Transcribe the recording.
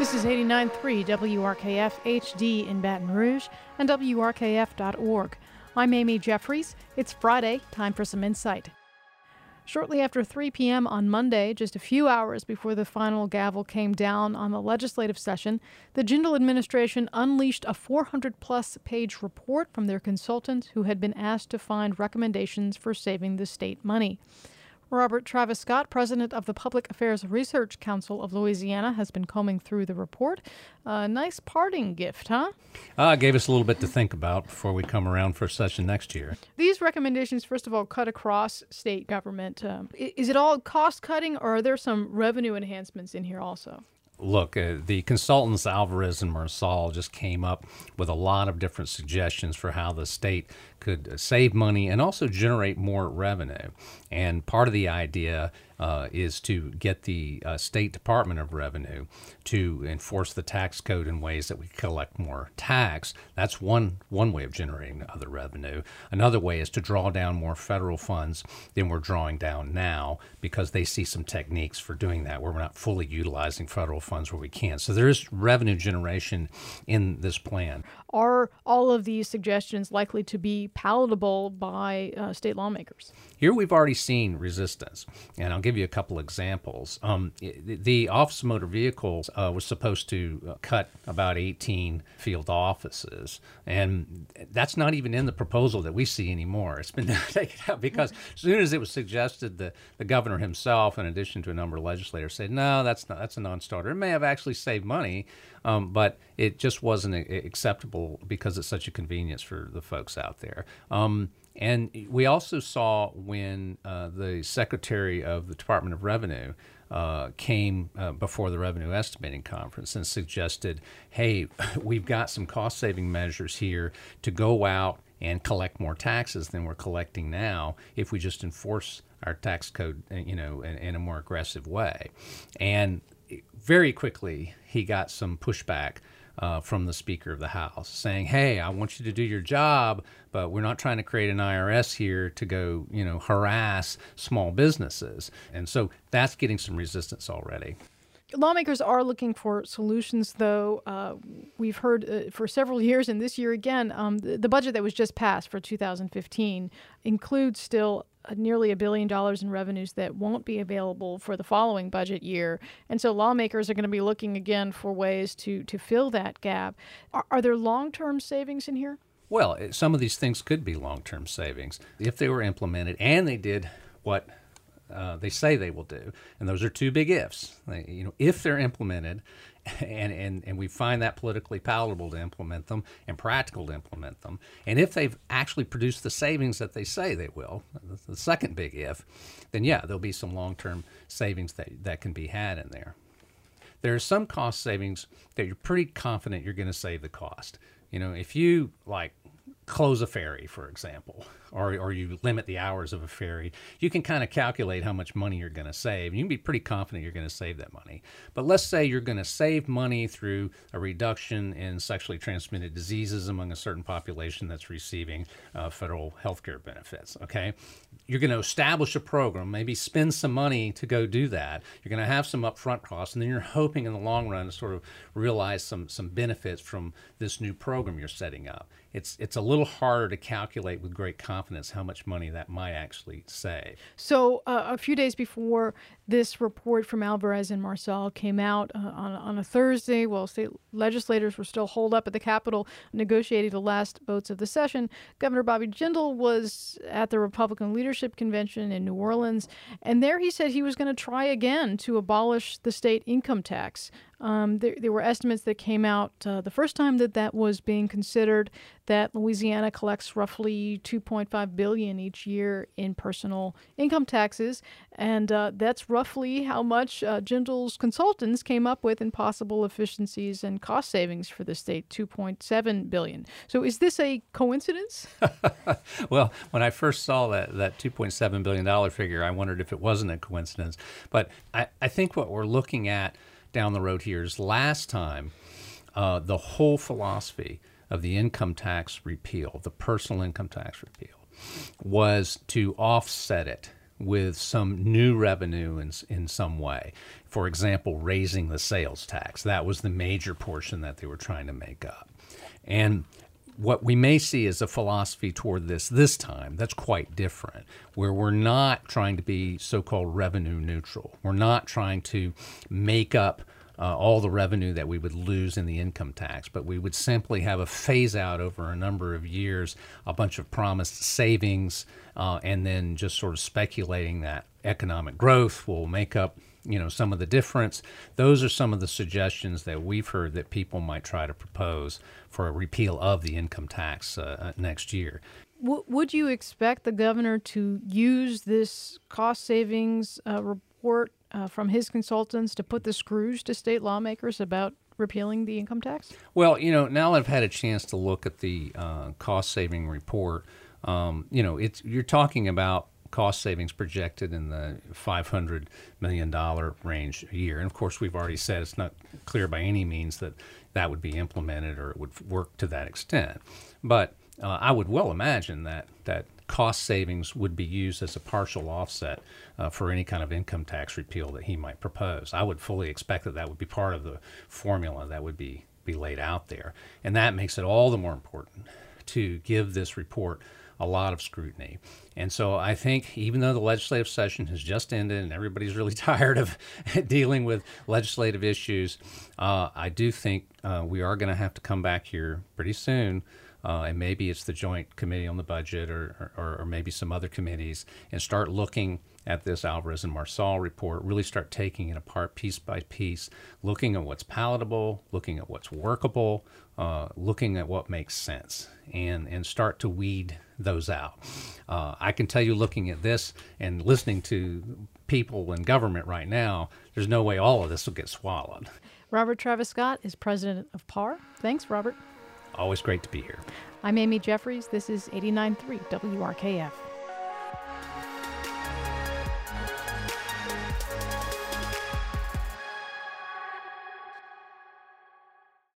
This is 89.3 WRKF HD in Baton Rouge and WRKF.org. I'm Amy Jeffries. It's Friday, time for some insight. Shortly after 3 p.m. on Monday, just a few hours before the final gavel came down on the legislative session, the Jindal administration unleashed a 400-plus page report from their consultants who had been asked to find recommendations for saving the state money. Robert Travis Scott, president of the Public Affairs Research Council of Louisiana, has been combing through the report. A nice parting gift, huh? Gave us a little bit to think about before we come around for a session next year. These recommendations, first of all, cut across state government. Is it all cost-cutting, or are there some revenue enhancements in here also? Look, the consultants Alvarez and Marsal just came up with a lot of different suggestions for how the state could save money and also generate more revenue. And part of the idea is to get the State Department of Revenue to enforce the tax code in ways that we collect more tax. That's one way of generating other revenue. Another way is to draw down more federal funds than we're drawing down now, because they see some techniques for doing that where we're not fully utilizing federal funds where we can. So there is revenue generation in this plan. Are all of these suggestions likely to be palatable by state lawmakers? Here we've already seen resistance, and I'll give you a couple examples. The Office of Motor Vehicles was supposed to cut about 18 field offices, and that's not even in the proposal that we see anymore. It's been taken out because as soon as it was suggested, the governor himself, in addition to a number of legislators, said, no, that's a non-starter. It may have actually saved money, but it just wasn't acceptable because it's such a convenience for the folks out there. And we also saw when the Secretary of the Department of Revenue came before the Revenue Estimating Conference and suggested, hey, we've got some cost-saving measures here to go out and collect more taxes than we're collecting now if we just enforce our tax code, in a more aggressive way. And very quickly, he got some pushback from the Speaker of the House saying, hey, I want you to do your job, but we're not trying to create an IRS here to go, harass small businesses. And so that's getting some resistance already. Lawmakers are looking for solutions, though. We've heard for several years, and this year again, the budget that was just passed for 2015 includes still nearly $1 billion in revenues that won't be available for the following budget year. And so lawmakers are going to be looking again for ways to fill that gap. Are there long-term savings in here? Well, some of these things could be long-term savings if they were implemented and they did what they say they will do. And those are two big ifs. If they're implemented and we find that politically palatable to implement them and practical to implement them, and if they've actually produced the savings that they say they will, the second big if, then yeah, there'll be some long-term savings that can be had in there. There are some cost savings that you're pretty confident you're going to save the cost. If you close a ferry, for example, or you limit the hours of a ferry, you can kind of calculate how much money you're going to save. You can be pretty confident you're going to save that money. But let's say you're going to save money through a reduction in sexually transmitted diseases among a certain population that's receiving federal health care benefits, okay? You're going to establish a program, maybe spend some money to go do that. You're going to have some upfront costs, and then you're hoping in the long run to sort of realize some benefits from this new program you're setting up. It's a little harder to calculate with great confidence how much money that might actually save. So a few days before this report from Alvarez and Marsal came out on a Thursday, while state legislators were still holed up at the Capitol negotiating the last votes of the session, Governor Bobby Jindal was at the Republican Leadership Convention in New Orleans, and there he said he was going to try again to abolish the state income tax. There were estimates that came out the first time that was being considered that Louisiana collects roughly $2.5 billion each year in personal income taxes, and that's roughly how much Jindal's consultants came up with in possible efficiencies and cost savings for the state, $2.7 billion. So is this a coincidence? Well, when I first saw that $2.7 billion figure, I wondered if it wasn't a coincidence. But I think what we're looking at down the road here is last time the whole philosophy of the income tax repeal, the personal income tax repeal, was to offset it with some new revenue in some way. For example, raising the sales tax. That was the major portion that they were trying to make up. And what we may see is a philosophy toward this time that's quite different, where we're not trying to be so-called revenue neutral. We're not trying to make up all the revenue that we would lose in the income tax, but we would simply have a phase out over a number of years, a bunch of promised savings, and then just sort of speculating that economic growth will make up some of the difference. Those are some of the suggestions that we've heard that people might try to propose for a repeal of the income tax next year. Would you expect the governor to use this cost savings report from his consultants to put the screws to state lawmakers about repealing the income tax? Well, now I've had a chance to look at the cost saving report. You're talking about cost savings projected in the $500 million range a year. And of course, we've already said it's not clear by any means that that would be implemented or it would work to that extent. But I would well imagine that cost savings would be used as a partial offset for any kind of income tax repeal that he might propose. I would fully expect that would be part of the formula that would be laid out there. And that makes it all the more important to give this report a lot of scrutiny. And so I think even though the legislative session has just ended and everybody's really tired of dealing with legislative issues, I do think we are going to have to come back here pretty soon, and maybe it's the Joint Committee on the Budget or maybe some other committees, and start looking at this Alvarez and Marsal report, really start taking it apart piece by piece, looking at what's palatable, looking at what's workable, looking at what makes sense, and start to weed those out. I can tell you, looking at this and listening to people in government right now, there's no way all of this will get swallowed. Robert Travis Scott is president of PAR. Thanks, Robert. Always great to be here. I'm Amy Jeffries. This is 89.3 WRKF.